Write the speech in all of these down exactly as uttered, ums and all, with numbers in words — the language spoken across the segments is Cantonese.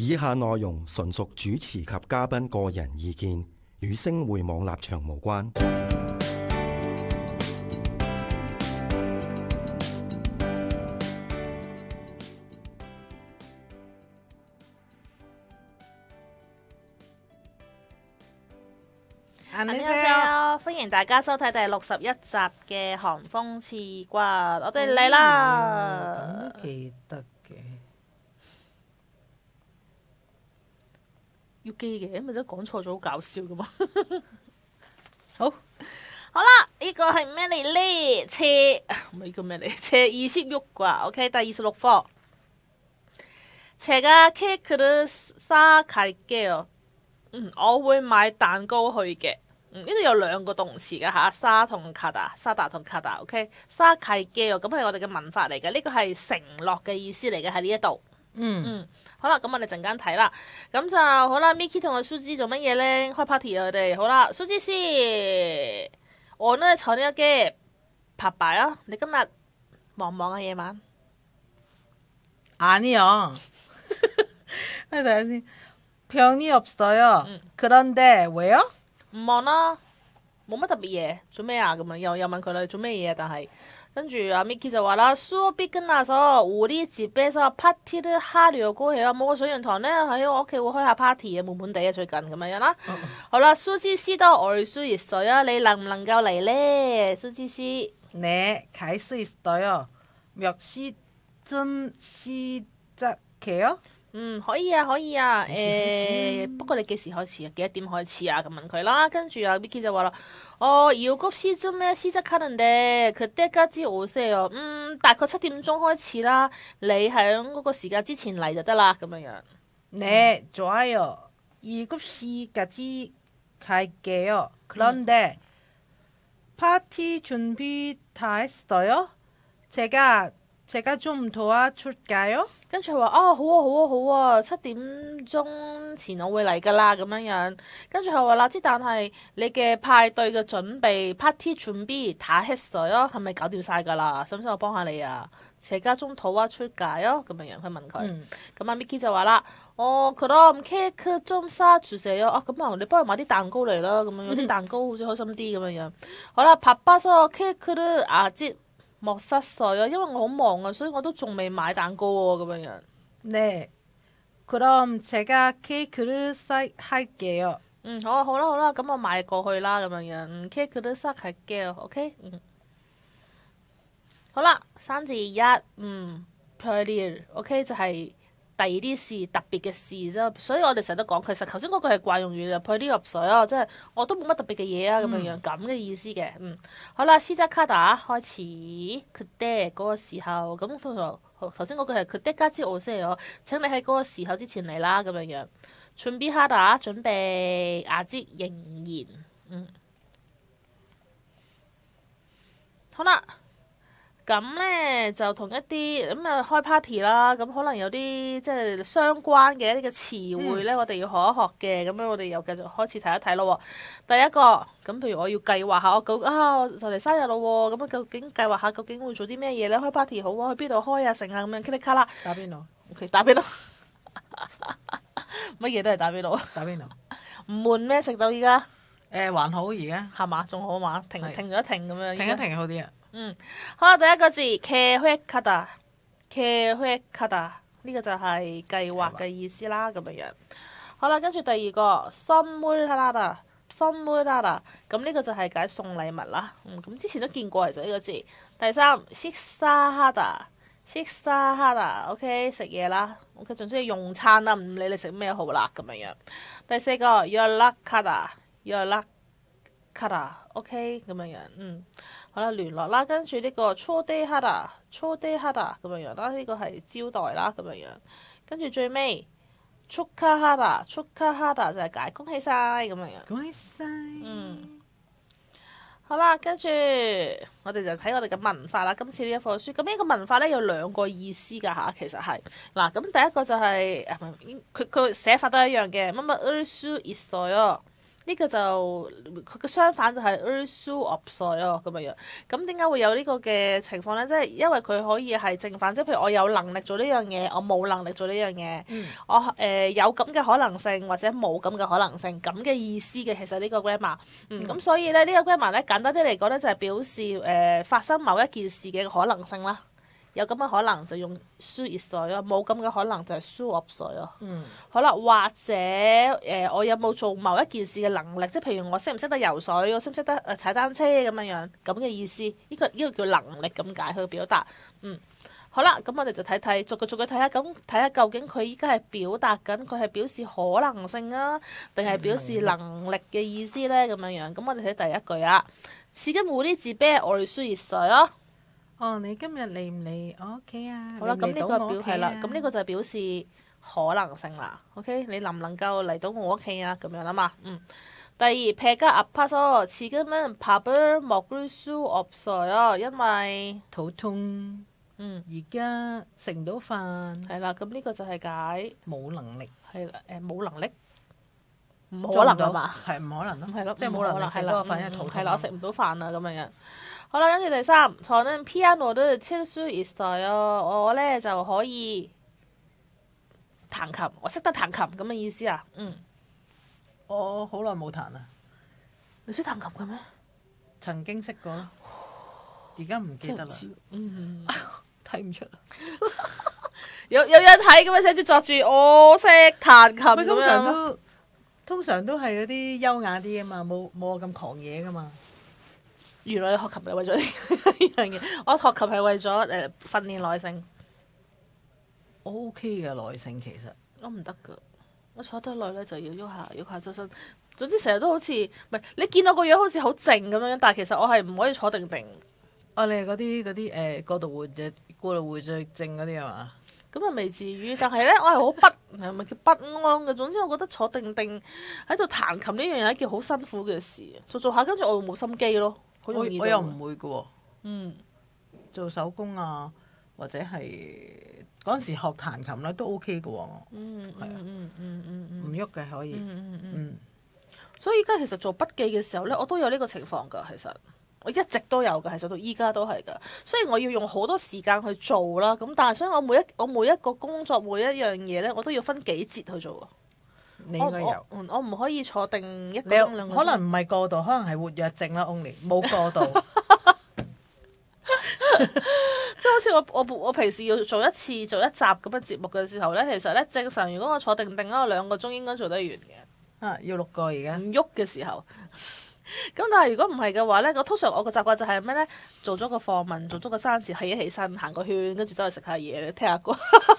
以下內容純屬主持及嘉賓個人意見，與星匯網立場無關。 안녕하세요，歡迎大家收睇第六十一集嘅韓風刺骨，我哋嚟啦。 咁都記得嘅， 要記嘅，咪真係講錯咗，好搞笑噶嘛。好，好啦，呢個係咩嚟咧？車唔係呢個咩嚟？車二十六啩 ，OK，第二十六課。제가 케이크를 싸갈게요。嗯，我會買蛋糕去嘅。嗯，呢度有兩個動詞嘅嚇，沙同卡達，沙達同卡達 ，OK，沙契基喎，咁係我哋嘅文法嚟嘅，呢個係承諾嘅意思嚟嘅喺呢一度。 嗯嗯，好啦，咁我哋陣間睇啦，咁就好啦。Mickey 同阿蘇芝做乜嘢咧？開 party 啊！我哋好啦，蘇芝師，我呢坐呢一嘅拍擺啊！你今日忙唔忙啊？夜晚？ 아니요.睇下先. 병이 없어요. 응. 그런데 왜요? 唔忙啦，冇乜特別嘢，做咩啊？咁樣又又問佢啦，做咩嘢？但係跟住阿 Mickey 就話啦， 수업이 끝나서 우리 집에서 파티를 하려고 해요。冇個上完堂咧，喺我屋企會開下 party 啊，悶悶地啊，最近咁樣啦。哦、好啦，수지 씨도 올 수 있어요。你能唔能夠嚟咧？ 수지 씨。 네, 갈 수 있어요。 몇 시쯤 시작해요？ 嗯，可以啊，可以啊，誒、欸，不過你幾時開始啊？幾多點開始啊？咁問佢啦，跟住啊 Mickey 就話啦，哦，일곱 시쯤에 시작하는데 그때까지 오세요。 嗯，大概七點鐘開始啦，你喺嗰個時間之前嚟就得啦，咁樣樣。 네, 좋아요。 일곱 시까지 갈게요。 그런데 파티 준비 다 했어요？ 제가 제가 좀 도와줄까요？ 跟住佢話啊，好啊好啊好啊，七點鐘前我會嚟噶啦，咁樣樣。跟住佢話啦，之但係你嘅派對嘅準備 party 準備打 hit 水咯，係咪搞掂晒噶啦？使唔使我幫下你啊？社家中土啊出界咯，咁樣樣佢問佢。咁阿 Mickey 就話啦，哦，그럼 케이크 좀 싸주세요。 啊，咁啊，你幫佢買啲蛋糕嚟啦，咁樣有啲蛋糕好似開心啲咁樣樣。好啦，바빠서 케이크를 아직莫失碎啊，因為我好忙啊，所以我都仲未買蛋糕喎，咁樣樣。 네， 그럼 제가 케이크를 쌀게요。 嗯，好啊，好啦，好啦，咁我買過去啦，咁樣樣。嗯，케이크를 쌀게요，OK， 嗯。好啦，三至一，嗯 ，별일，OK， 就係第二啲事，特別嘅事啫。所以我哋成日都講，其實頭先嗰句係慣用語嘅，별일入水啊，即係我都冇乜特別嘅嘢啊，咁樣樣咁嘅意思嘅。嗯，好啦，시작하다開始，그때嗰個時候，咁通常頭先嗰句係그때까지 오세요，請你喺嗰個時候之前嚟啦，咁樣樣。준비하다準備，아직仍然，嗯，好啦。咁咧就同一啲咁啊開 party 啦，咁可能有啲即係相關嘅一啲嘅詞彙咧，嗯、我哋要學一學嘅。咁樣我哋又繼續開始睇一睇咯。第一個咁，譬如我要計劃下我究啊就嚟生日咯，咁啊究竟計劃下究竟會做啲咩嘢咧？開 party 好啊，去邊度開啊，成啊咁樣，噼里卡啦。 打邊爐 ？OK， 打邊爐。乜嘢都係打邊爐。 打邊爐。 唔悶咩？食到依家？誒、 呃，還好而家。 係嘛？仲好嘛？停停咗一停咁樣。 停一停好啲啊。嗯， 好啦，第一個字계획하다，계획하다呢個就係計劃嘅意思啦，咁樣樣。好啦，跟住第二個선물하다，선물하다，咁呢個就係解送禮物啦。嗯，咁之前都見過其實呢個字。第三식사하다，식사하다，OK 食嘢啦。OK， 總之係用餐啦，唔理你食咩好啦，咁樣樣。第四個연락하다，연락하다，OK 咁樣樣，嗯。好啦，聯絡啦，跟住呢個초대하다，초대하다咁樣樣啦，呢個係招待啦，咁樣樣。跟住最尾축하하다，축하하다就係解恭喜晒咁樣樣。 恭喜晒。 嗯。好啦，跟住我哋就睇我哋嘅文法啦。今次呢一課書，咁呢個文法咧有兩個意思㗎吓，其實係嗱，咁第一個就係誒，佢佢寫法都一樣嘅，乜乜을수있어요。 呢個就佢嘅相反就係 을수없어요咁樣樣。咁點解會有呢個嘅情況咧？即係因為佢可以係正反，即係譬如我有能力做呢樣嘢，我冇能力做呢樣嘢。 嗯、 我誒、呃、有咁嘅可能性，或者冇咁嘅可能性，咁嘅意思嘅其實呢個 grammar。嗯，咁、嗯、所以咧呢、呢個 grammar 咧簡單啲嚟講咧就係表示誒、呃、發生某一件事嘅可能性啦。有咁嘅可能就用수있어요，冇咁嘅可能就係수없어요。嗯，好啦，或者誒、呃，我有冇做某一件事嘅能力，即係譬如我識唔識得游水，我識唔識得誒踩單車咁樣樣，咁嘅意思。呢、呢個呢、呢個叫能力咁解去表達。嗯，好啦，咁我哋就睇睇，逐個逐個睇下，咁睇下究竟佢依家係表達緊，佢係表示可能性啊，定係表示能力嘅意思咧？咁樣樣，咁我哋睇第一句啊，지금우리집에올수있어요。 哦，你今日嚟唔嚟我屋企啊？ 好啦，咁呢個表係啦，咁呢個個就係表示可能性啦。OK，你能唔能夠嚟到我屋企啊？咁樣啦嘛。嗯。第二，배가아파서지금은밥을먹을수없어요，因為肚痛。嗯，而家食唔到飯。 係啦，咁呢個就係解冇能力。 係啦，誒冇能力，唔可能啊嘛。 係唔可能咯。 係咯， 即係冇能力食嗰個飯，因為肚痛。 係啦，我食唔到飯啊，咁樣樣。好啦，跟住第三，저는피아노를칠수있어요。我咧就可以彈琴，我識得彈琴咁嘅意思啊。嗯， 我好耐冇彈啦。 你識彈琴嘅咩？ 曾經識過咯，而家唔記得啦。 嗯， 睇唔出啦。 有有樣睇咁樣寫住作住我識彈琴咁樣。 通常都通常都係嗰啲優雅啲啊嘛，冇冇我咁狂野噶嘛。 原來你學琴係為咗呢樣嘢，我學琴係為咗誒、呃、訓練耐性。 我 OK 嘅耐性其實， 我唔得噶，我坐得耐咧就要喐下喐下周身，總之成日都好似唔係你見我個樣好似好靜咁樣，但係其實我係唔可以坐定定。 哦，你係嗰啲嗰啲誒過度活躍過度活躍症嗰啲啊嘛？ 咁啊未至於，但係咧我係好不係咪叫不安嘅。總之我覺得坐定定喺度彈琴呢樣嘢係一件好辛苦嘅事，做做下跟住我會冇心機咯。 我我又唔會嘅喎、哦， 嗯， 做手工啊，或者係嗰陣時學彈琴咧都 OK 嘅喎、哦， 嗯， 係啊， 嗯嗯嗯嗯唔喐嘅可以， 嗯嗯嗯， 嗯， 所以而家其實做筆記嘅時候咧，我都有呢個情況㗎。其實我一直都有㗎，其實到依家都係㗎。雖然我要用好多時間去做啦，咁但係所以我每一我每一個工作每一樣嘢咧，我都要分幾節去做。 你應該有， 我我唔可以坐定一個鐘兩個鐘。 可能唔係過度，可能係活躍症啦，only 冇過度。 即係好似我我我平時要做一次做一集咁嘅節目嘅時候咧，其實咧正常如果我坐定定嗰兩個鐘應該做得完嘅。 啊，要六個而家。 唔喐嘅時候。咁但係如果唔係嘅話咧，我通常我個習慣就係咩咧？做咗個課文，做咗個生字，起一起身，行個圈，跟住走去食下嘢，聽下歌。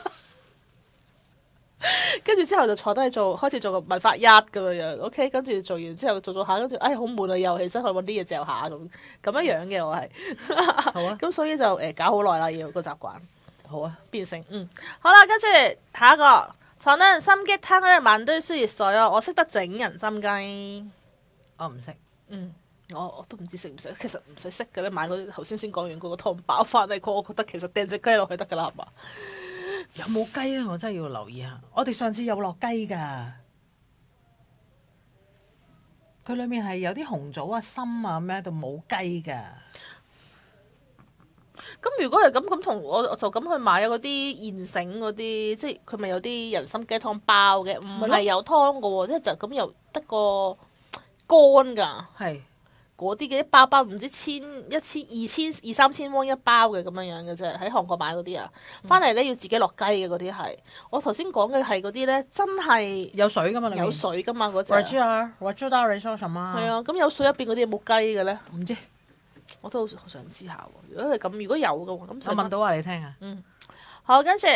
跟住之後就坐低做，開始做個文法一咁樣樣，OK。跟住做完之後做做下，跟住哎好悶啊，又起身去揾啲嘢嚼下咁，咁樣樣嘅我係。 好啊。 咁所以就誒、呃、搞好耐啦，要個習慣。 好啊。 變成嗯好啦，跟住下一個，저는삼계탕을만들수있어요。我識得整人參雞。 我唔識。 嗯，我我都唔知識唔識，其實唔使識嘅咧，買嗰啲頭先先講完嗰個湯包翻嚟，我覺得其實掟隻雞落去得噶啦，係嘛？ 有冇雞咧？我真係要留意下。我哋上次有落雞噶，佢裏面係有啲紅棗啊、參啊咩喺度，冇雞噶。 咁如果係咁，咁同我就咁去買嗰啲現成嗰啲，即係佢咪有啲人參雞湯包嘅，唔係有湯噶喎，即係就咁又得個乾噶。係。嗰啲嘅一包包唔知千一千二千二三千蚊一包嘅咁樣樣嘅啫，喺韓國買嗰啲啊，翻嚟咧要自己落雞嘅嗰啲係。我頭先講嘅係嗰啲咧，真係有水噶嘛？ 有水噶嘛嗰隻。 我知啊，我知道你說什麼。 係啊，咁有水入邊嗰啲有冇雞嘅咧？ 唔知， 我都好想知下喎。如果係咁，如果有嘅話，咁我問到話你聽啊。 嗯，好，跟住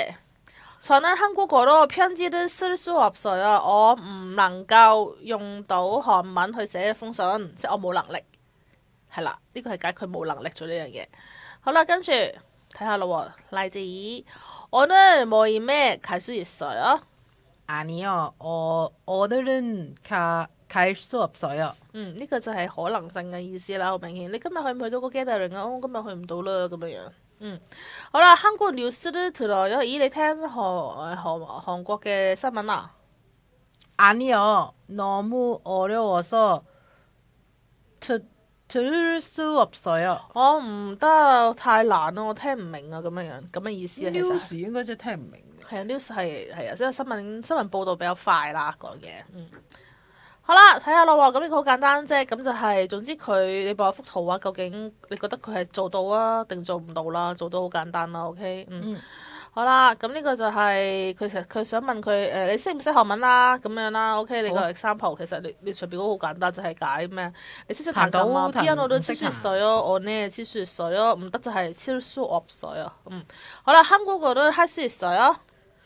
저는한국어로편지를쓸수없어요。我唔能夠用到韓文去寫一封信，即係我冇能力。係啦，呢個係解佢冇能力做呢樣嘢。好啦，跟住睇下咯，例子오늘 모임에 갈 수 있어요？ 아니요，我오늘은 가 갈 수 없어요。 嗯，呢、這個就係可能性嘅意思啦，好明顯。你今日去唔去到個 gathering 啊？我今日去唔到啦，咁樣樣。嗯，好啦，한국 뉴스를 들어요。咦，你聽韓韓韓國嘅新聞啊？ 아니요. 너무 어려워서 들, 들을 수 없어요. 我唔得，太難啦，我聽唔明啊，咁樣樣咁嘅意思啊，其實 news 應該真係聽唔明嘅。 係啊，news 係係啊，即係新聞新聞報導比較快啦，講嘢，嗯。好啦，睇下咯喎，咁呢個好簡單啫，咁就係、總之佢你望幅圖啊，究竟你覺得佢係做到啊定做唔到啦？做到好簡單啦，OK，嗯。 嗯好啦，咁呢個就係佢其實佢想問佢誒、呃，你識唔識韓文啦？咁樣啦，OK，你個 example 其實你你隨便都好簡單，就係、解咩？你識唔識彈琴啊彈到 ？piano 都唔識七歲彈水咯，我呢七歲水咯，唔得就係超疏惡水啊。嗯，好啦，한국어를 할 수 있어요？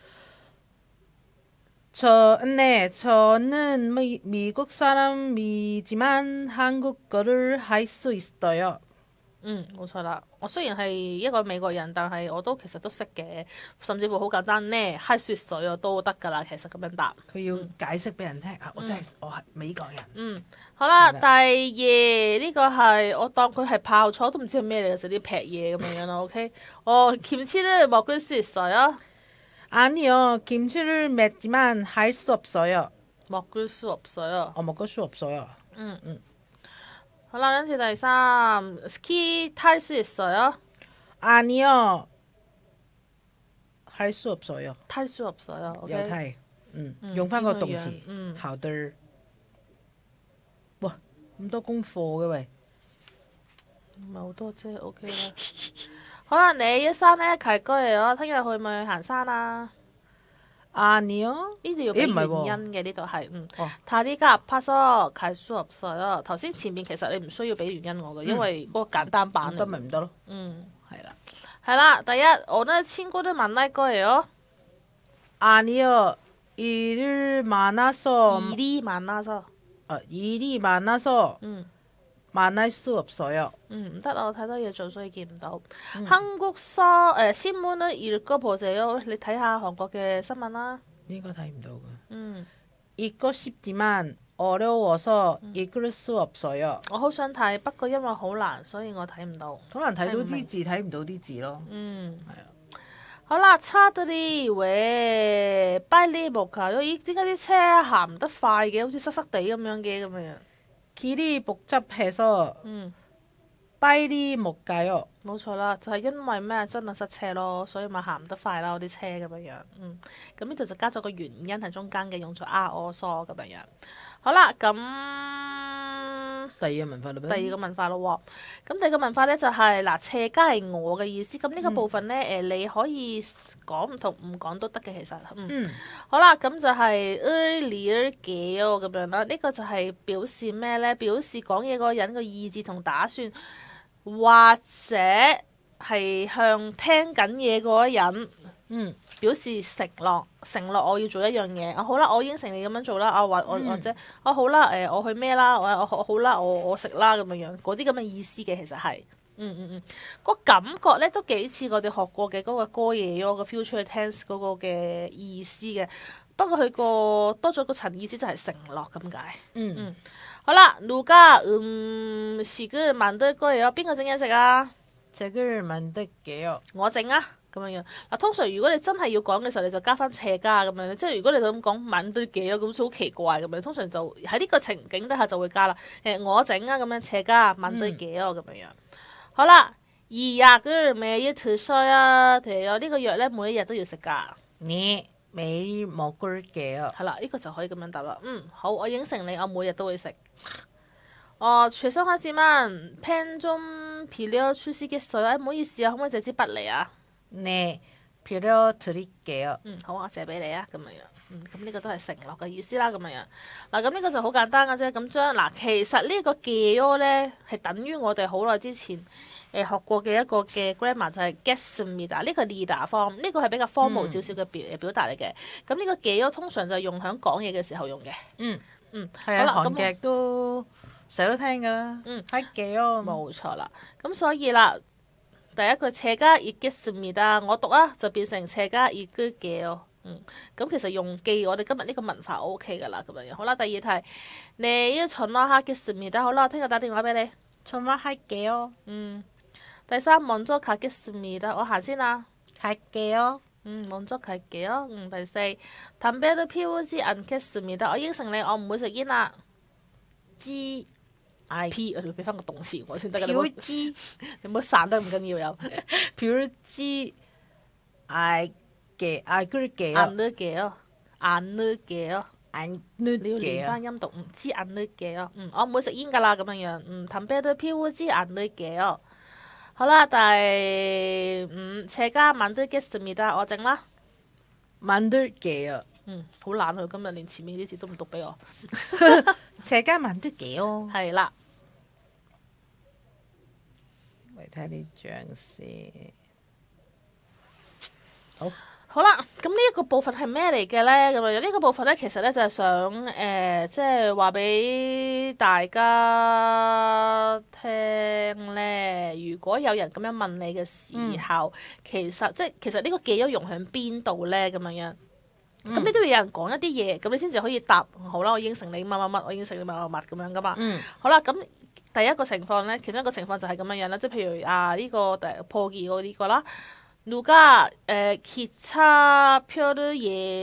저, 네, 저는 미, 미국 사람이지만 한국어를 할 수 있어요. 嗯，冇錯啦。我雖然係一個美國人，但係我都其實都識嘅，甚至乎好簡單呢，揩雪水我都得㗎啦。其實咁樣答。 佢要解釋俾人聽啊！我真係我係美國人。 嗯，好啦， 係啦第二呢個係我當佢係泡菜，都唔知係咩嚟嘅，食啲劈嘢咁樣樣啦。OK，哦，김치를 먹을 수 있어요？ 아니요, 김치를 맵지만 할 수 없어요. 먹을 수 없어요。 어, 먹을 수 없어요. 嗯嗯。好啦，跟住第三，ski 탈 수 있어요？ 아니요, 할 수 없어요. 탈 수 없어요。 有 OK， 睇，嗯， 嗯用翻個邊個樣動詞， 嗯好的。哇，咁多功課嘅喂， 唔係好多啫，OK 啦。好啦，你一山咧契居嚟咯，聽日去咪去行山啊？ 아니요， 呢度要俾咦唔係喎原因嘅，呢度係嗯。 哦， 다리가아파서갈수없어요。 頭先前面其實你唔需要俾原因我嘅，因為嗰個簡單版咁嚟得咪唔得咯？ 嗯， 係啦。 係啦，第一我呢친구들만날거예요。 아니요, 일을 많아서, 일이 많아서。 어, 일이 많아서 嗯 만날 수 없어요. 嗯，唔得啊，我太多嘢做，所以見唔到。 嗯 한국서誒新聞呢읽어보세요。 你睇下韓國嘅新聞啦。 應該睇唔到嘅。 嗯， 읽고 싶지만 어려워서 읽을 수 없어요. 我好想睇，不過因為好難，所以我睇唔到。 可能睇到睇唔明啲字，睇唔到啲字咯。 嗯。 係啊。 好啦，차들이 왜 빨리 못 가요？ 咦，點解啲車行唔得快嘅？好似塞塞地咁樣嘅咁樣。 길이 복잡해서 嗯， 빨리 못 가요. 冇錯啦，就係、因為咩真係塞車咯，所以咪行唔得快啦，嗰啲車咁樣樣。嗯，咁呢度就加咗個原因喺中間嘅，用咗啊我疏咁樣樣。好啦，咁第二個文化嘞咩？ 第二個文化咯喎，咁第二個文化咧就係、嗱，斜家係我嘅意思，咁呢個部分咧誒、你可以講唔同唔講都得嘅，其實嗯。 嗯， 好啦，咁就係 earlier 嘅咁樣啦。呢、個就係表示咩咧？表示講嘢嗰個人個意志同打算，或者係向聽緊嘢嗰個人嗯， 表示承諾，承諾我要做一樣嘢。啊好啦，我應承你咁樣做啦。啊或我嗯或者啊好啦，誒、我去咩啦？我我好啦，我我食啦咁樣樣，嗰啲咁嘅意思嘅其實係。嗯嗯嗯，個感覺咧都幾似我哋學過嘅嗰個歌嘢嗰個 future tense 嗰個嘅意思嘅，不過佢個多咗個層意思就係承諾咁解。 嗯嗯，好啦，누가음식을만들거예요？邊個整嘢食啊？ 책을 만들게요. 我整啊，咁樣樣嗱。通常如果你真係要講嘅時候，你就加翻斜加咁樣，即係如果你咁講만들게요咁好奇怪咁樣。通常就喺呢個情景底下就會加啦。誒，我整啊咁樣斜加만들게요咁樣樣。好啦，이 약을 매일 드셔야 돼요。呢個藥咧每一日都要食㗎。 네, 매일 먹을게요. 係啦，呢個就可以咁樣答啦。嗯，好，我應承你，我每日都會食。哦，죄송하지만 펜 좀 빌려주시겠어요？ 誒唔好意思啊，可唔可以借支筆嚟啊？ 네, 빌려드릴게요. 嗯，好啊，借俾你啊，咁樣樣。嗯，咁呢個都係承諾嘅意思啦，咁樣樣。嗱，咁呢個就好簡單嘅啫。咁將嗱，其實呢個 geyo 咧係等於我哋好耐之前誒、呃、學過嘅一個嘅 grammar 就係 get습니다。呢個係 leader form，呢個係比較 formal 少少嘅表誒表達嚟嘅。咁呢個 geyo 通常就係用喺講嘢嘅時候用嘅。 嗯， 嗯， 係啊， 好啦，咁韓劇都成日都聽㗎啦。 嗯， 할게요. 冇錯啦。咁所以啦，第一句斜加 읽겠습니다，我讀啊就變成斜加 읽을게요。嗯，咁其實用記我哋今日呢個文法 O K 噶啦，咁樣樣好啦。第二題，내일 전화하겠습니다。好啦，聽日打電話俾你。 전화할게요. 嗯，第三，먼저 가겠습니다。我行先啦。 갈게요. 嗯，滿足係幾咯？嗯，第四，담배도 피우지 않겠습니다。我應承你，我唔會食煙啦。 知唉 P，我要俾翻個動詞我先得㗎。你票冇知你冇散得唔緊要有。 票知唉嘅唉嗰啲嘅眼呢嘅咯，眼呢嘅咯。 眼呢你要嘅連翻音讀，唔知眼呢嘅咯。嗯，我唔會食煙㗎啦，咁樣樣。嗯，담배도 피우지 않을게요。好啦，第五，제가 만들겠습니다。我整啦。 만들게요。 嗯，好懶佢今日連前面啲字都唔讀俾我。 제가 만들게요。 係啦， 嚟睇呢張先。好。 好啦，咁呢一個部分係咩嚟嘅咧？咁啊，呢個部分咧，其實咧就係想誒，即係話俾大家聽咧。如果有人咁樣問你嘅時候，嗯、其實即係其實呢個記憶用喺邊度咧？咁樣樣，咁你都要有人講一啲嘢，咁你先至可以答。好啦，我應承你乜乜乜，我應承你乜乜乜咁樣噶嘛。 嗯。 好啦，咁第一個情況咧，其中一個情況就係咁樣樣啦，即係譬如啊呢、這個第破記嗰啲個啦。누가 에, 기차표를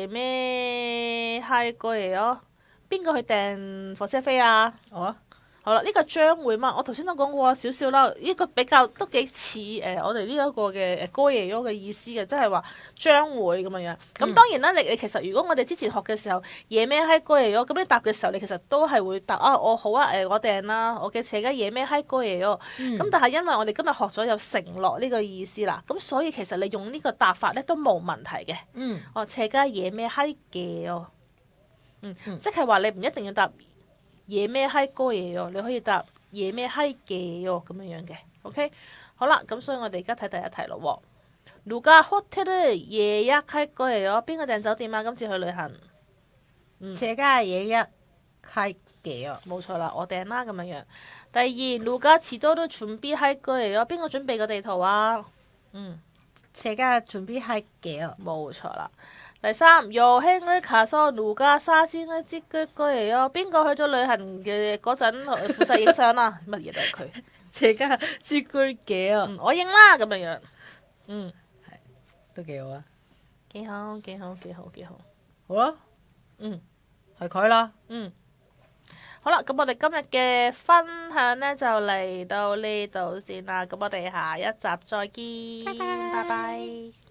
예매할 거예요? 邊個去訂火車飛啊？ 我啊， 好啦，呢、這個將會嘛，我頭先都講過少少啦，呢、這個比較都幾似誒我哋呢一個嘅誒歌耶嘅意思嘅，即係話將會咁樣樣。咁、嗯、當然啦，你你其實如果我哋之前學嘅時候，夜咩喺歌耶咁你答嘅時候，你其實都係會答啊，我好啊，誒、呃、我訂啦，我嘅車嘅夜咩喺歌耶咁。但係因為我哋今日學咗有承諾呢個意思啦，咁所以其實你用呢個答法咧都冇問題嘅。 嗯， 哦，車嘅夜咩喺嘅哦，嗯，嗯即係話你唔一定要答。嘢咩閪歌嘢喎，你可以答嘢咩閪嘅喎，咁樣樣嘅 ，OK， 好啦，咁所以我哋而家睇第一題咯喎。누가 호텔을 예약할 거예요？邊個訂酒店啊？今次去旅行， 嗯，제가 예약할게요。 冇錯啦，我訂啦咁樣樣。第二，누가 지도를 준비할 거예요？邊個準備個地圖啊？嗯， 제가 준비할게요。 冇錯啦。第三，여행을 가서 누가 사진을 찍을 거예요？邊個去咗旅行嘅嗰陣負責影相啊？乜嘢都係佢。 제가 찍을게요。 嗯，我影啦咁樣樣。嗯， 係都幾好啊。 幾好，幾好，幾好，幾好。 好啦， 嗯， 係佢啦。 嗯，好啦，咁我哋今日嘅分享呢就嚟到呢度先啦。咁我哋下一集再見，拜拜。拜拜。